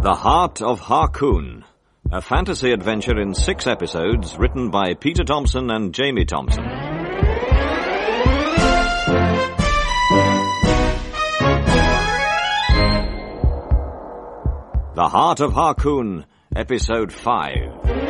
The Heart of Harkoon, a fantasy adventure in 6 episodes written by Peter Thompson and Jamie Thompson. The Heart of Harkoon, Episode 5.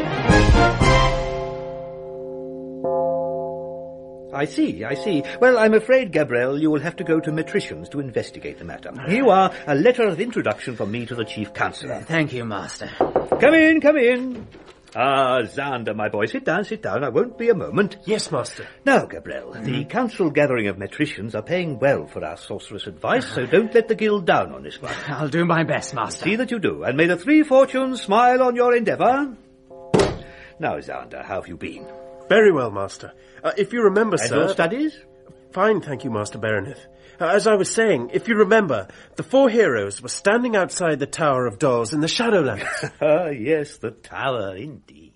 I see. Well, I'm afraid, Gabrielle, you will have to go to Metricians to investigate the matter. Here you are, a letter of introduction from me to the Chief Counselor. Thank you, Master. Come in. Ah, Xander, my boy, sit down. I won't be a moment. Yes, Master. Now, Gabrielle, the council gathering of Metricians are paying well for our sorceress advice, so don't let the guild down on this one. I'll do my best, Master. See that you do, and may the 3 fortunes smile on your endeavour. Now, Xander, how have you been? Very well, Master. If you remember, And sir... your studies? Fine, thank you, Master Baroneth. As I was saying, if you remember, the 4 heroes were standing outside the Tower of Dolls in the Shadowlands. Ah, yes, the tower, indeed.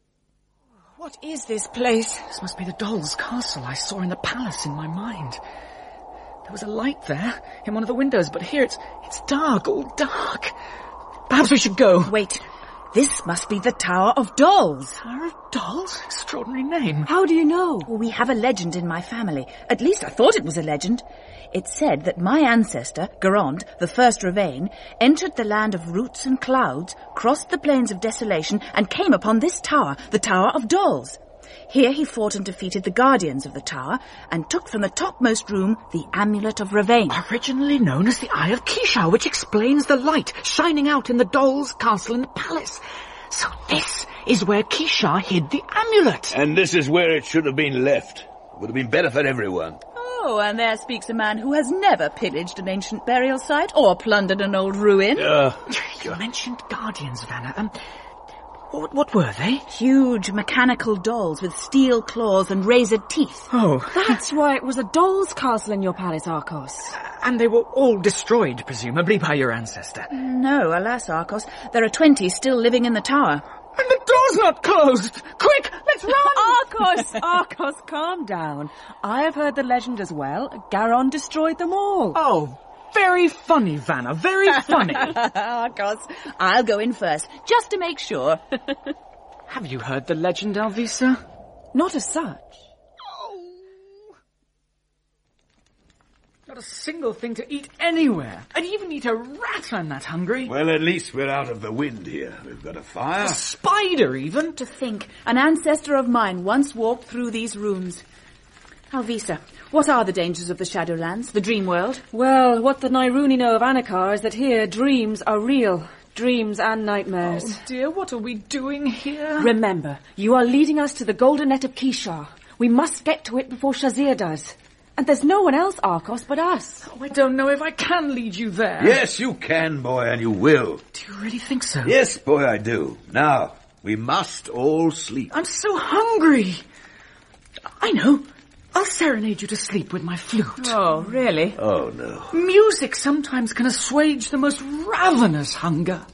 What is this place? This must be the doll's castle I saw in the palace in my mind. There was a light there in one of the windows, but here it's dark, all dark. Perhaps we should go. Wait, this must be the Tower of Dolls. Tower of Dolls? Extraordinary name. How do you know? Well, we have a legend in my family. At least I thought it was a legend. It said that my ancestor, Garand, the first Ravane, entered the land of roots and clouds, crossed the plains of desolation, and came upon this tower, the Tower of Dolls. Here he fought and defeated the guardians of the tower, and took from the topmost room the Amulet of Ravane. Originally known as the Eye of Kishar, which explains the light shining out in the doll's castle in the palace. So this is where Kishar hid the amulet. And this is where it should have been left. It would have been better for everyone. Oh, and there speaks a man who has never pillaged an ancient burial site or plundered an old ruin. You mentioned guardians, Vanna. What were they? Huge mechanical dolls with steel claws and razored teeth. Oh. That's why it was a doll's castle in your palace, Arcos. And they were all destroyed, presumably, by your ancestor. No, alas, Arcos. There are 20 still living in the tower. And the door's not closed! Quick, let's run! Arcos, calm down. I have heard the legend as well. Garon destroyed them all. Oh, very funny, Vanna, very funny. Arcos, I'll go in first, just to make sure. Have you heard the legend, Alvisa? Not as such. Not a single thing to eat anywhere. I'd even eat a rat, I'm that hungry. Well, at least we're out of the wind here. We've got a fire. A spider, even. To think, an ancestor of mine once walked through these rooms. Alvisa, what are the dangers of the Shadowlands, the dream world? Well, what the Nyruni know of Anakar is that here dreams are real. Dreams and nightmares. Oh dear, what are we doing here? Remember, you are leading us to the golden net of Kishar. We must get to it before Shazir does. And there's no one else, Arcos, but us. Oh, I don't know if I can lead you there. Yes, you can, boy, and you will. Do you really think so? Yes, boy, I do. Now, we must all sleep. I'm so hungry. I know. I'll serenade you to sleep with my flute. Oh, really? Oh, no. Music sometimes can assuage the most ravenous hunger.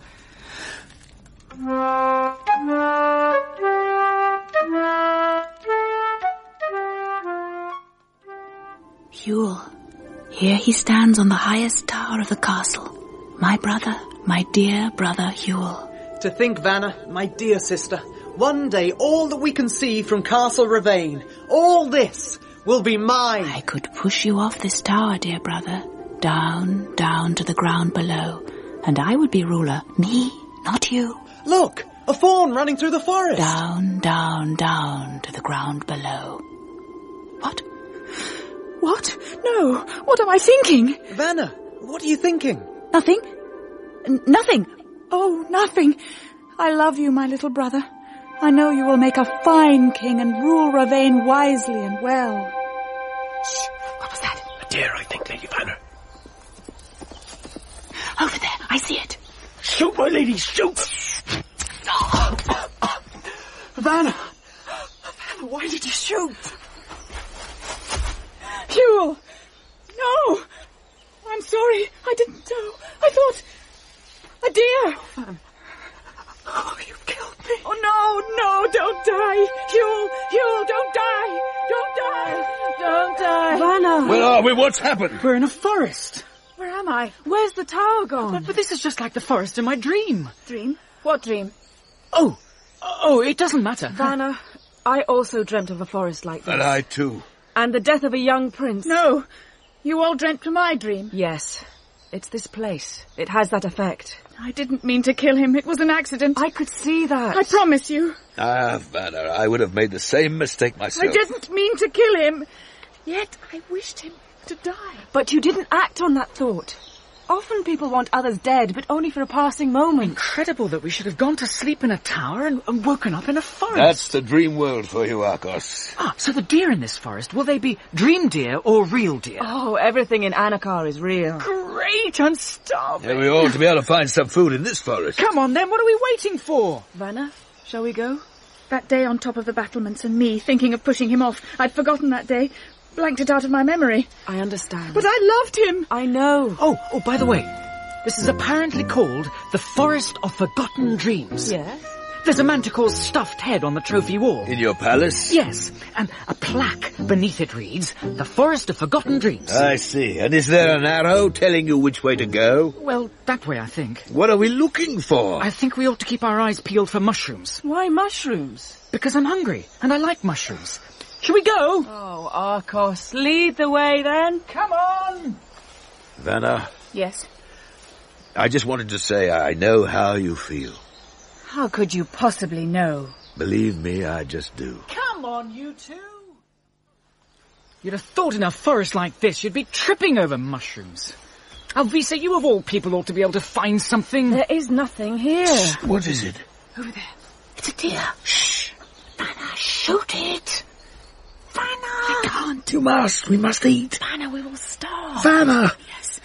Huel, here he stands on the highest tower of the castle. My brother, my dear brother Huel. To think, Vanna, my dear sister, one day all that we can see from Castle Ravane, all this, will be mine. I could push you off this tower, dear brother, down, down to the ground below, and I would be ruler. Me, not you. Look, a fawn running through the forest. Down, down, down to the ground below. What? What? No, what am I thinking? Vanna, what are you thinking? Nothing. Nothing. Oh, nothing. I love you, my little brother. I know you will make a fine king and rule Ravane wisely and well. Shh, what was that? A deer, I think, Lady Vanna. Over there, I see it. Shoot, my lady, shoot! Vanna, why did you shoot? Huel! No! I'm sorry. I didn't know. I thought... a deer. Oh, you killed me. Oh, no, don't die. Huel, don't die. Don't die. Don't die. Vanna! Where are we? What's happened? We're in a forest. Where am I? Where's the tower gone? But this is just like the forest in my dream. Dream? What dream? Oh, it doesn't matter. Vanna, I also dreamt of a forest like this. And I too. And the death of a young prince. No, you all dreamt of my dream. Yes, it's this place. It has that effect. I didn't mean to kill him. It was an accident. I could see that. I promise you. Vanna, I would have made the same mistake myself. I didn't mean to kill him. Yet I wished him to die. But you didn't act on that thought. Often people want others dead, but only for a passing moment. Incredible that we should have gone to sleep in a tower and woken up in a forest. That's the dream world for you, Arcos. So the deer in this forest, will they be dream deer or real deer? Oh, everything in Anakar is real. Great, I'm starving. Yeah, we ought to be able to find some food in this forest. Come on then, what are we waiting for? Vanna, shall we go? That day on top of the battlements and me thinking of pushing him off. I'd forgotten that day. Blanked it out of my memory. I understand. But I loved him. I know. Oh, by the way, this is apparently called the Forest of Forgotten Dreams. Yes? There's a manticore's stuffed head on the trophy wall. In your palace? Yes, and a plaque beneath it reads, The Forest of Forgotten Dreams. I see. And is there an arrow telling you which way to go? Well, that way, I think. What are we looking for? I think we ought to keep our eyes peeled for mushrooms. Why mushrooms? Because I'm hungry, and I like mushrooms. Shall we go? Oh, Arcos, lead the way then. Come on! Vanna, Yes. I just wanted to say I know how you feel. How could you possibly know? Believe me, I just do. Come on, you two! You'd have thought in a forest like this you'd be tripping over mushrooms. Alvisa, you of all people ought to be able to find something. There is nothing here. What is it? Over there. It's a deer. Shh. Vanna, shoot it. Vanna. I can't. You must. We must eat. Vanna, we will starve. Vanna! Yes.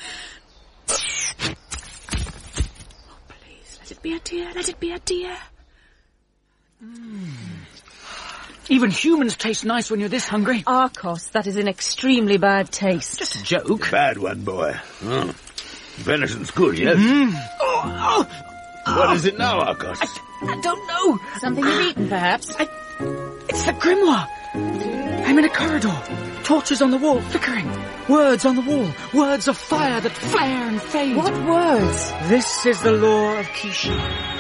Oh, please, let it be a deer. Let it be a deer. Even humans taste nice when you're this hungry. Arcos, that is an extremely bad taste. Just a joke. Bad one, boy. Venison's good, yes? What is it now, Arcos? I don't know. Something you've eaten, perhaps? It's the grimoire. I'm in a corridor. Torches on the wall, flickering. Words on the wall. Words of fire that flare and fade. What words? This is the law of Kisha.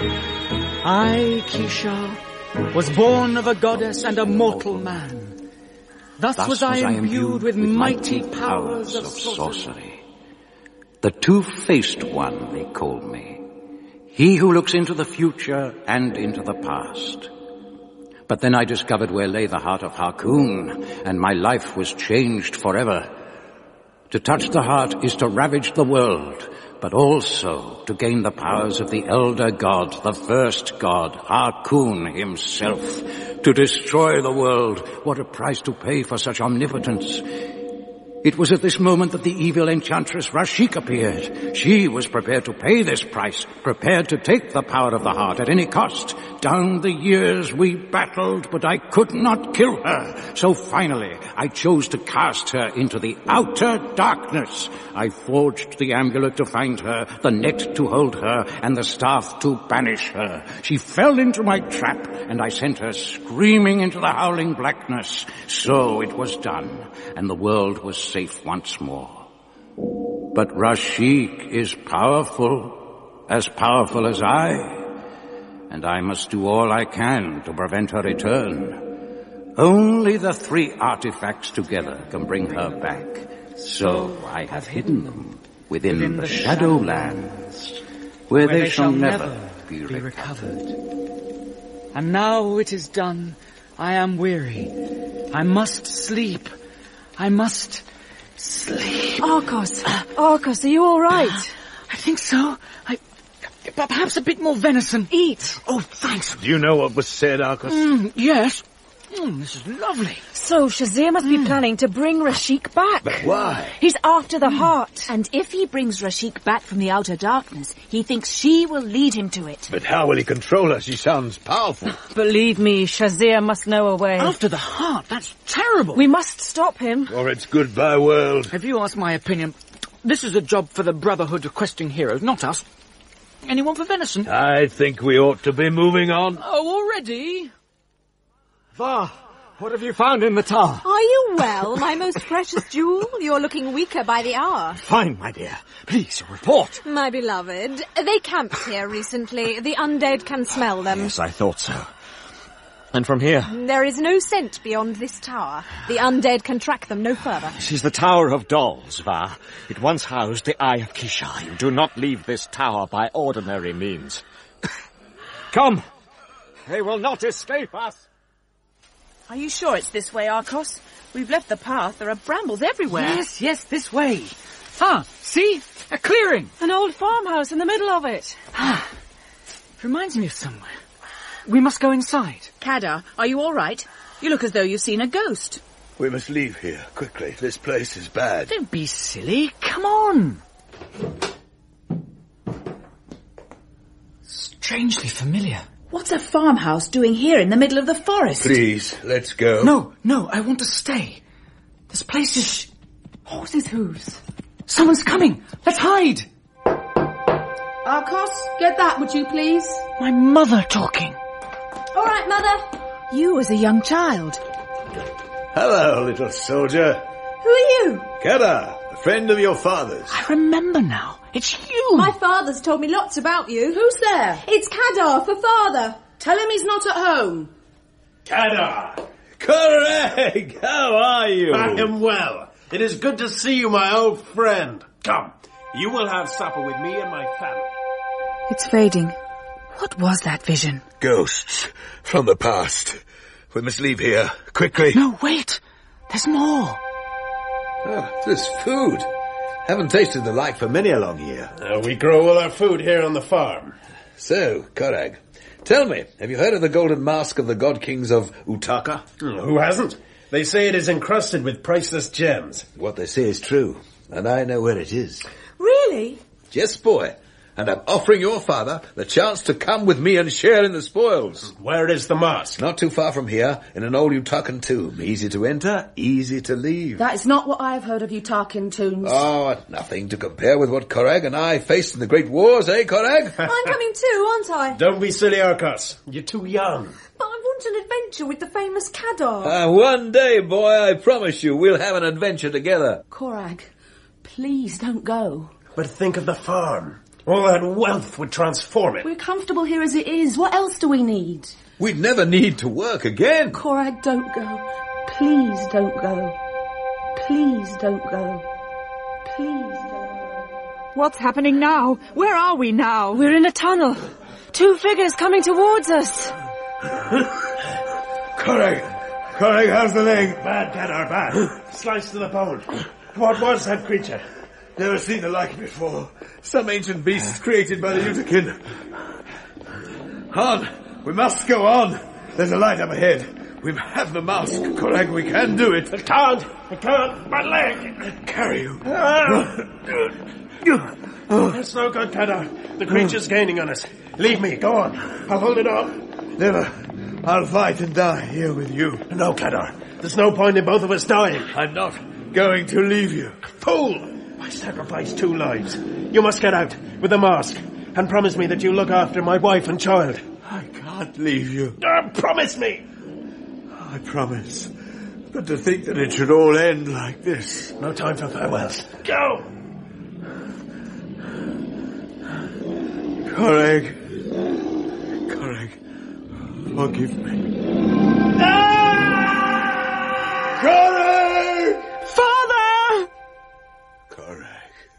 I, Kisha, was born of a goddess and a mortal man. Thus was I imbued with mighty powers of sorcery. The two-faced one, they called me. He who looks into the future and into the past. But then I discovered where lay the heart of Harkoon, and my life was changed forever. To touch the heart is to ravage the world, but also to gain the powers of the elder god, the first god, Harkoon himself. To destroy the world, what a price to pay for such omnipotence. It was at this moment that the evil enchantress Rashik appeared. She was prepared to pay this price, prepared to take the power of the heart at any cost. Down the years we battled, but I could not kill her. So finally, I chose to cast her into the outer darkness. I forged the amulet to find her, the net to hold her, and the staff to banish her. She fell into my trap, and I sent her screaming into the howling blackness. So it was done, and the world was safe once more. But Rashik is powerful as I, and I must do all I can to prevent her return. Only the three artifacts together can bring her back. So I have hidden them within the Shadowlands, where they shall never be recovered. And now it is done. I am weary. I must sleep. I must sleep. Arcos, are you all right? I think so. Perhaps a bit more venison. Eat. Oh, thanks. Do you know what was said, Arcos? Yes. This is lovely. So Shazir must be planning to bring Rashik back. But why? He's after the heart. And if he brings Rashik back from the outer darkness, he thinks she will lead him to it. But how will he control her? She sounds powerful. Believe me, Shazir must know a way. After the heart, that's terrible. We must stop him. Or it's goodbye world. If you ask my opinion, this is a job for the Brotherhood of Questing Heroes, not us. Anyone for venison? I think we ought to be moving on. Oh, already? What have you found in the tower? Are you well, my most precious jewel? You're looking weaker by the hour. Fine, my dear. Please, report. My beloved, they camped here recently. The undead can smell them. Yes, I thought so. And from here? There is no scent beyond this tower. The undead can track them no further. This is the Tower of Dolls, Va. It once housed the Eye of Kishar. You do not leave this tower by ordinary means. Come! They will not escape us! Are you sure it's this way, Arcos? We've left the path. There are brambles everywhere. Yes, this way. Ah, see? A clearing. An old farmhouse in the middle of it. Ah, reminds me of somewhere. We must go inside. Kadar, are you all right? You look as though you've seen a ghost. We must leave here, quickly. This place is bad. Don't be silly. Come on. Strangely familiar. What's a farmhouse doing here in the middle of the forest? Please, let's go. No, I want to stay. This place is... Horses' hooves. Someone's coming. Let's hide. Arcos, get that, would you please? My mother talking. All right, Mother. You as a young child. Hello, little soldier. Who are you? Kadar, a friend of your father's. I remember now. It's you. My father's told me lots about you. Who's there? It's Kadar for father. Tell him he's not at home. Kadar! Correct! How are you? I am well. It is good to see you, my old friend. Come, you will have supper with me and my family. It's fading. What was that vision? Ghosts from the past. We must leave here, quickly. No, wait. There's more. Oh, there's food. Haven't tasted the like for many a long year. We grow all our food here on the farm. So, Korag, tell me, have you heard of the golden mask of the god kings of Utaka? Who hasn't? They say it is encrusted with priceless gems. What they say is true, and I know where it is. Really? Yes, boy. And I'm offering your father the chance to come with me and share in the spoils. Where is the mask? Not too far from here, in an old Utakan tomb. Easy to enter, easy to leave. That is not what I have heard of Utakan tombs. Oh, nothing to compare with what Korag and I faced in the great wars, eh, Korag? I'm coming too, aren't I? Don't be silly, Arcos. You're too young. But I want an adventure with the famous Kadar. One day, boy, I promise you, we'll have an adventure together. Korag, please don't go. But think of the farm. All that wealth would transform it. We're comfortable here as it is. What else do we need? We'd never need to work again. Korag, don't go. Please don't go. Please don't go. Please don't go. What's happening now? Where are we now? We're in a tunnel. 2 figures coming towards us. Korag, how's the leg? Bad, Kadar, bad. Sliced to the bone. What was that creature? Never seen the like before. Some ancient beast created by the Utakin. On! We must go on! There's a light up ahead. We have the mask, Korag. We can do it. I can't. My leg. Carry you. That's no good, Kadar. The creature's gaining on us. Leave me. Go on. I'll hold it off. Never. I'll fight and die here with you. No, Kadar. There's no point in both of us dying. I'm not going to leave you. Fool! I sacrificed 2 lives. You must get out with the mask and promise me that you'll look after my wife and child. I can't leave you. Promise me! I promise. But to think that it should all end like this. No time for farewells. Go! Korag, forgive me. Korag! Father! Korag.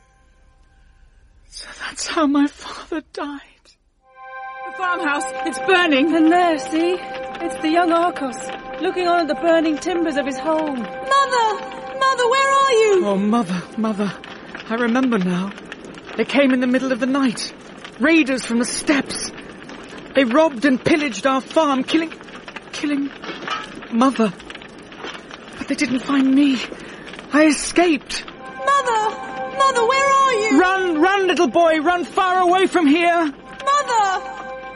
So that's how my father died. The farmhouse, it's burning. And there, see? It's the young Arcos, looking on at the burning timbers of his home. Mother, where are you? Oh, Mother, I remember now. They came in the middle of the night. Raiders from the steppes. They robbed and pillaged our farm, killing Mother. But they didn't find me. I escaped. Mother, where are you? Run, little boy, run far away from here. Mother!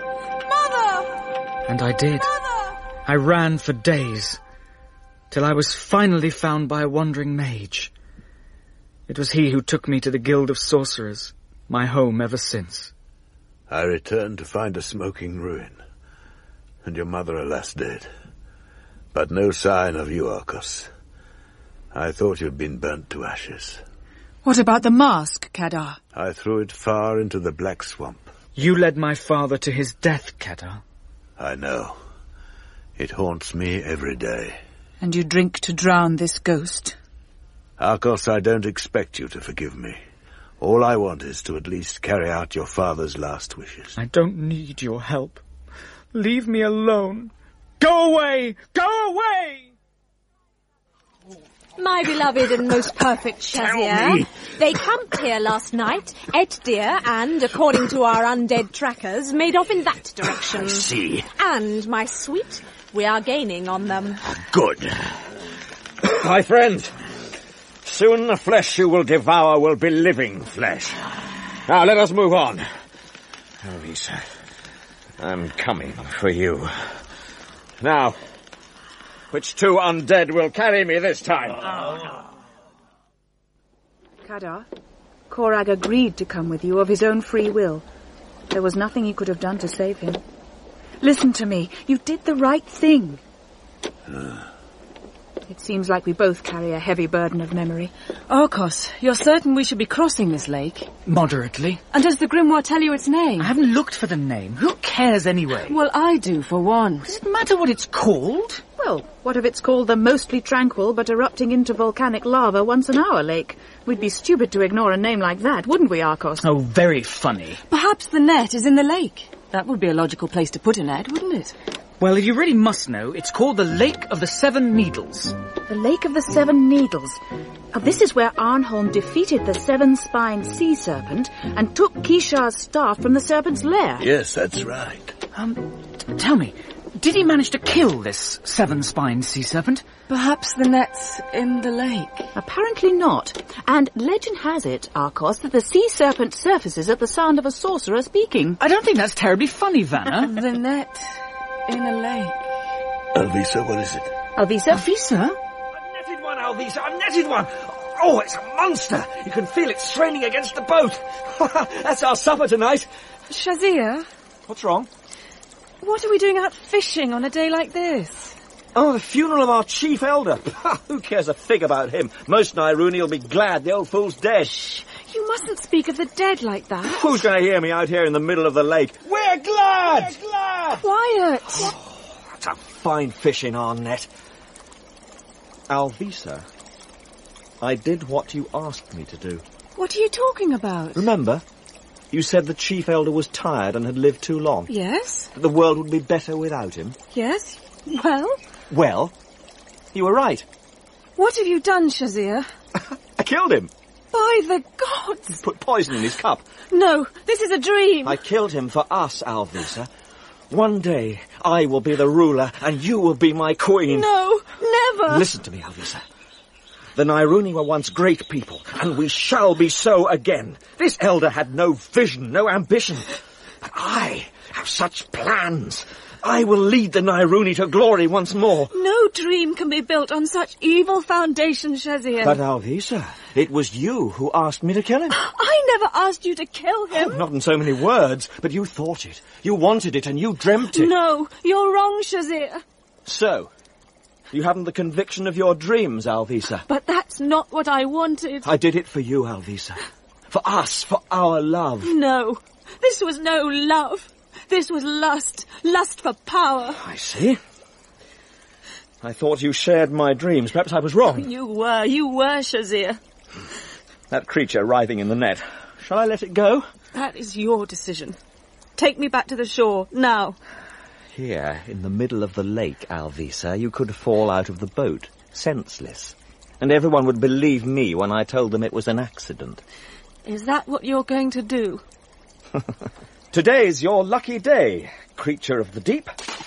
And I did. Mother! I ran for days, till I was finally found by a wandering mage. It was he who took me to the Guild of Sorcerers, my home ever since. I returned to find a smoking ruin, and your mother, alas, dead. But no sign of you, Arcos. I thought you'd been burnt to ashes. What about the mask, Kadar? I threw it far into the Black Swamp. You led my father to his death, Kadar. I know. It haunts me every day. And you drink to drown this ghost? Arcos, I don't expect you to forgive me. All I want is to at least carry out your father's last wishes. I don't need your help. Leave me alone. Go away! Go away! My beloved and most perfect Shazia. They camped here last night, ate deer, and, according to our undead trackers, made off in that direction. I see. And, my sweet, we are gaining on them. Good. My friend, soon the flesh you will devour will be living flesh. Now let us move on. Alvisa, I'm coming for you. Now, which two undead will carry me this time? Kadar, Korag agreed to come with you of his own free will. There was nothing you could have done to save him. Listen to me. You did the right thing. It seems like we both carry a heavy burden of memory. Arcos, you're certain we should be crossing this lake? Moderately. And does the grimoire tell you its name? I haven't looked for the name. Who cares anyway? Well, I do, for one. Does it matter what it's called? Well, what if it's called the mostly tranquil but erupting into volcanic lava once an hour lake? We'd be stupid to ignore a name like that, wouldn't we, Arcos? Oh, very funny. Perhaps the net is in the lake. That would be a logical place to put a net, wouldn't it? Well, if you really must know, it's called the Lake of the Seven Needles. The Lake of the Seven Needles. Now, this is where Arnholm defeated the seven-spined sea serpent and took Kishar's staff from the serpent's lair. Yes, that's right. Tell me, did he manage to kill this seven-spined sea serpent? Perhaps the net's in the lake. Apparently not. And legend has it, Arcos, that the sea serpent surfaces at the sound of a sorcerer speaking. I don't think that's terribly funny, Vanna. The net in a lake. Alvisa, what is it? Alvisa? Alvisa? I've netted one, Alvisa. I've netted one. Oh, it's a monster. You can feel it straining against the boat. That's our supper tonight. Shazia? What's wrong? What are we doing out fishing on a day like this? Oh, the funeral of our chief elder. Who cares a fig about him? Most Nairuni will be glad the old fool's dead. Shh. You mustn't speak of the dead like that. Who's going to hear me out here in the middle of the lake? We're glad! We're glad! Quiet! Oh, that's a fine fish in our net. Alvisa, I did what you asked me to do. What are you talking about? Remember? You said the chief elder was tired and had lived too long. Yes. That the world would be better without him. Yes. Well? Well, you were right. What have you done, Shazia? I killed him. By the gods! Put poison in his cup. No, this is a dream. I killed him for us, Alvisa. One day, I will be the ruler, and you will be my queen. No, never. Listen to me, Alvisa. The Nairuni were once great people, and we shall be so again. This elder had no vision, no ambition. But I have such plans. I will lead the Nairuni to glory once more. No dream can be built on such evil foundations, Shazia. But Alvisa, it was you who asked me to kill him. I never asked you to kill him. Oh, not in so many words, but you thought it. You wanted it and you dreamt it. No, you're wrong, Shazia. So, you haven't the conviction of your dreams, Alvisa. But that's not what I wanted. I did it for you, Alvisa. For us, for our love. No, this was no love. This was lust. Lust for power. I see. I thought you shared my dreams. Perhaps I was wrong. You were, Shazia. That creature writhing in the net. Shall I let it go? That is your decision. Take me back to the shore, now. Here, in the middle of the lake, Alvisa, you could fall out of the boat, senseless. And everyone would believe me when I told them it was an accident. Is that what you're going to do? Today's your lucky day, creature of the deep.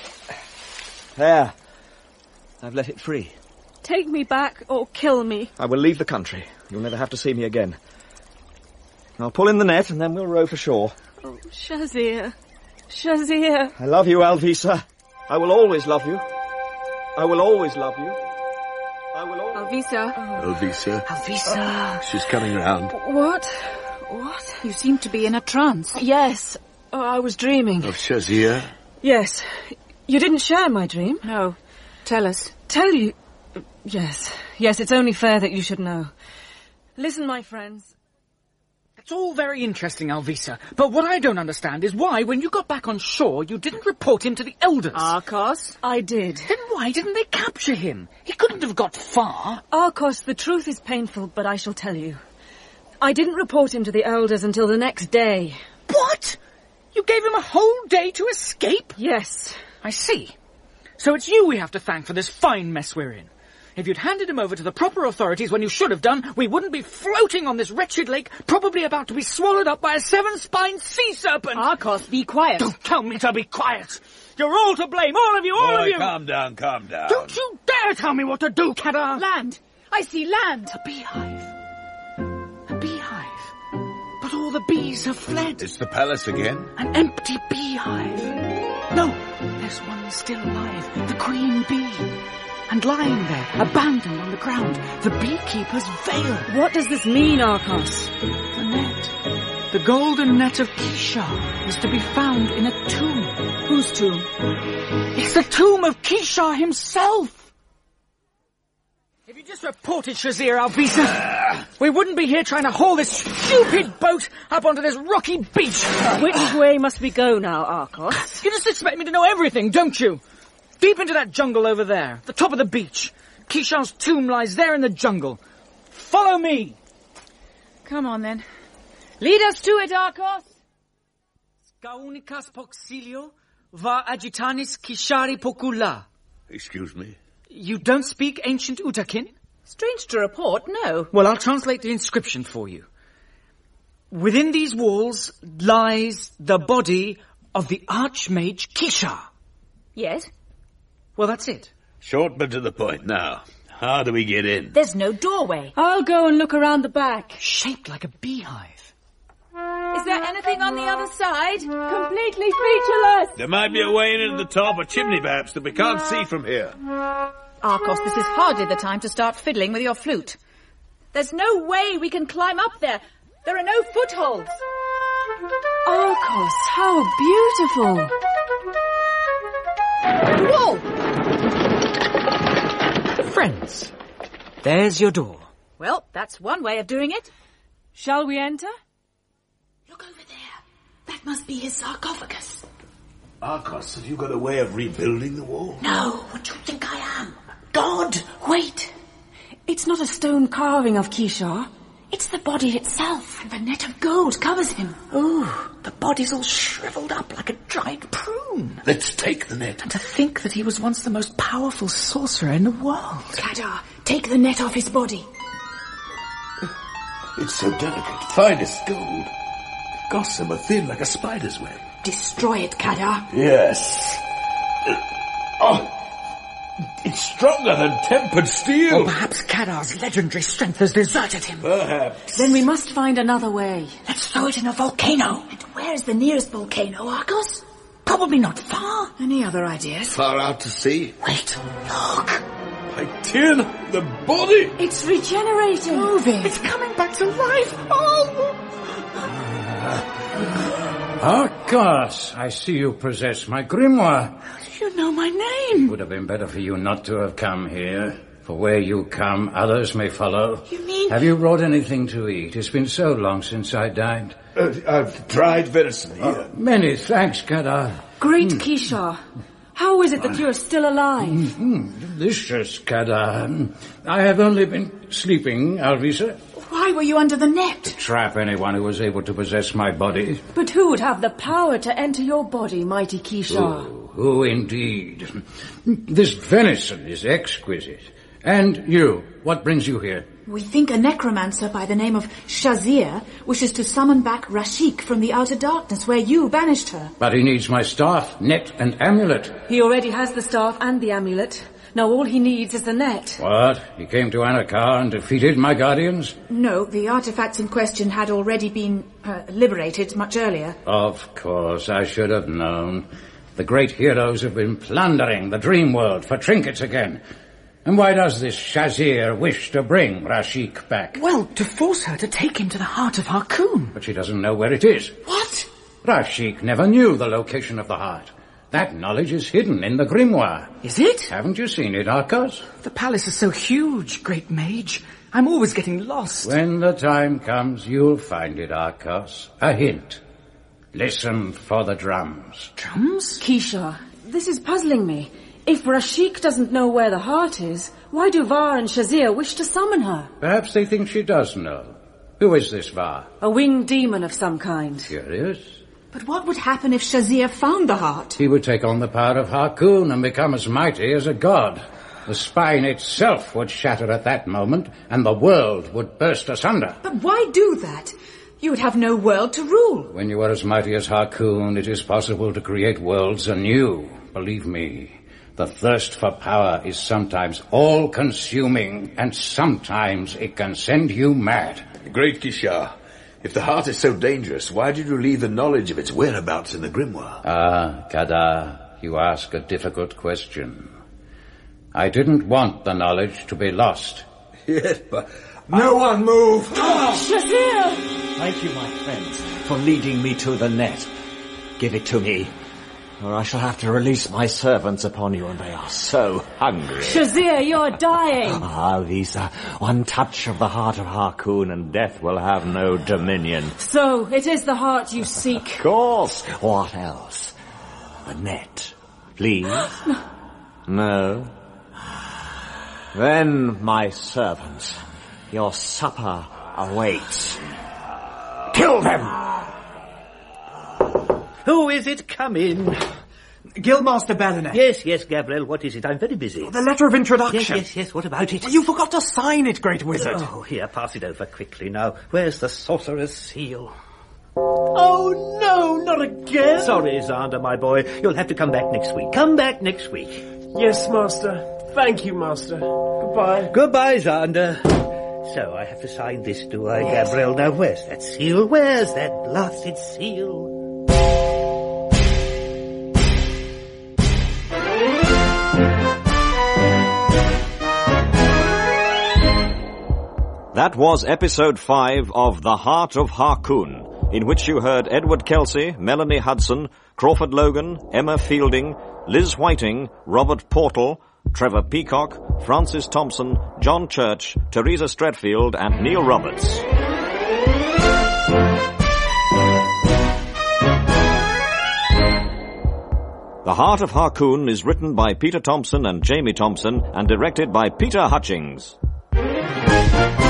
There. I've let it free. Take me back or kill me. I will leave the country. You'll never have to see me again. I'll pull in the net and then we'll row for shore. Oh, Shazia. Shazia. I love you, Alvisa. I will always love you. I will always love you. I will always... Alvisa. Alvisa. She's coming round. What? You seem to be in a trance. Yes. Oh, I was dreaming. Of Shazia? Yes. You didn't share my dream? No. Tell us. Tell you... Yes, it's only fair that you should know. Listen, my friends. It's all very interesting, Alvisa, but what I don't understand is why, when you got back on shore, you didn't report him to the elders. Arcos? I did. Then why didn't they capture him? He couldn't have got far. Arcos, the truth is painful, but I shall tell you. I didn't report him to the elders until the next day. What? You gave him a whole day to escape? Yes. I see. So it's you we have to thank for this fine mess we're in. If you'd handed him over to the proper authorities when you should have done, we wouldn't be floating on this wretched lake, probably about to be swallowed up by a seven-spined sea serpent. Arcos, be quiet. Don't tell me to be quiet. You're all to blame, all of you, all of you. Calm down. Don't you dare tell me what to do, Kadar. Land. I see land. A beehive. But all the bees have fled. It's the palace again? An empty beehive. No, there's one still alive, the queen bee. And lying there, abandoned on the ground, the beekeeper's veil. What does this mean, Arcos? The net. The golden net of Kishar is to be found in a tomb. Whose tomb? It's the tomb of Kishar himself. If you just reported Shazir Alvisa, we wouldn't be here trying to haul this stupid boat up onto this rocky beach. Which way must we go now, Arcos? You just expect me to know everything, don't you? Deep into that jungle over there, the top of the beach. Kishar's tomb lies there in the jungle. Follow me. Come on, then. Lead us to it, Arcos. Skaunikas poxilio va agitanis Kishari pokula. Excuse me? You don't speak ancient Utakin? Strange to report, no. Well, I'll translate the inscription for you. Within these walls lies the body of the Archmage Kishar. Yes? Well, that's it. Short but to the point. Now, how do we get in? There's no doorway. I'll go and look around the back. Shaped like a beehive. Is there anything on the other side? Completely featureless. There might be a way in at the top, a chimney perhaps, that we can't see from here. Arcos, this is hardly the time to start fiddling with your flute. There's no way we can climb up there. There are no footholds. Arcos, how beautiful. Whoa! Friends, there's your door. Well, that's one way of doing it. Shall we enter? Look over there. That must be his sarcophagus. Arcos, have you got a way of rebuilding the wall? No, what do you think I am? God! Wait! It's not a stone carving of Kishar. It's the body itself, and the net of gold covers him. Oh, the body's all shriveled up like a dried prune. Let's take the net. And to think that he was once the most powerful sorcerer in the world. Kadar, take the net off his body. It's so delicate, finest gold. Gossamer thin like a spider's web. Destroy it, Kadar. Yes. It's stronger than tempered steel. Or perhaps Kadar's legendary strength has deserted him. Perhaps. Then we must find another way. Let's throw it in a volcano. And where is the nearest volcano, Arcos? Probably not far. Any other ideas? Far out to sea. Wait, look. Tiana, the body. It's regenerating. Moving. It's coming back to life. Oh! Arcos, I see you possess my grimoire. You know my name. It would have been better for you not to have come here. For where you come, others may follow. You mean... Have you brought anything to eat? It's been so long since I dined. I've dried venison here. Many thanks, Kadar. Great Kishar. How is it that you are still alive? Delicious, Kadar. I have only been sleeping, Alvisa. Why were you under the net? To trap anyone who was able to possess my body. But who would have the power to enter your body, mighty Kishar? Who indeed? This venison is exquisite. And you, what brings you here? We think a necromancer by the name of Shazir wishes to summon back Rashik from the outer darkness where you banished her. But he needs my staff, net and amulet. He already has the staff and the amulet. Now all he needs is the net. What? He came to Anakar and defeated my guardians? No, the artifacts in question had already been liberated much earlier. Of course, I should have known. The great heroes have been plundering the dream world for trinkets again. And why does this Shazir wish to bring Rashik back? Well, to force her to take him to the heart of Harkoon. But she doesn't know where it is. What? Rashik never knew the location of the heart. That knowledge is hidden in the grimoire. Is it? Haven't you seen it, Arcos? The palace is so huge, great mage. I'm always getting lost. When the time comes, you'll find it, Arcos. A hint. Listen for the drums. Drums? Keisha, this is puzzling me. If Rashik doesn't know where the heart is, why do Var and Shazir wish to summon her? Perhaps they think she does know. Who is this Var? A winged demon of some kind. Curious. But what would happen if Shazir found the heart? He would take on the power of Harkoon and become as mighty as a god. The spine itself would shatter at that moment, and the world would burst asunder. But why do that? You would have no world to rule. When you are as mighty as Harkoon, it is possible to create worlds anew. Believe me, the thirst for power is sometimes all-consuming, and sometimes it can send you mad. Great Kishar, if the heart is so dangerous, why did you leave the knowledge of its whereabouts in the grimoire? Ah, Kadar, you ask a difficult question. I didn't want the knowledge to be lost. Yes, but... No one move! Shazir! Thank you, my friends, for leading me to the net. Give it to me, or I shall have to release my servants upon you, and they are so hungry. Shazir, you're dying! Ah, Lisa, one touch of the heart of Harkoon and death will have no dominion. So, it is the heart you seek. Of course. What else? The net, please? No? Then, my servants, your supper awaits. Kill them! Who is it? Come in. Guildmaster Baronet. Yes, Gabriel, what is it? I'm very busy. The letter of introduction. Yes, what about it? Well, you forgot to sign it, Great Wizard. Oh, here, pass it over quickly now. Where's the sorcerer's seal? Oh, no, not again. Sorry, Xander, my boy. You'll have to come back next week. Come back next week. Yes, Master. Thank you, Master. Goodbye. Goodbye, Xander. So I have to sign this, do I, Gabriel? Now, where's that seal? Where's that blasted seal? That was episode 5 of The Heart of Harkoon, in which you heard Edward Kelsey, Melanie Hudson, Crawford Logan, Emma Fielding, Liz Whiting, Robert Portal, Trevor Peacock, Francis Thompson, John Church, Teresa Stretfield, and Neil Roberts. The Heart of Harkoon is written by Peter Thompson and Jamie Thompson and directed by Peter Hutchings.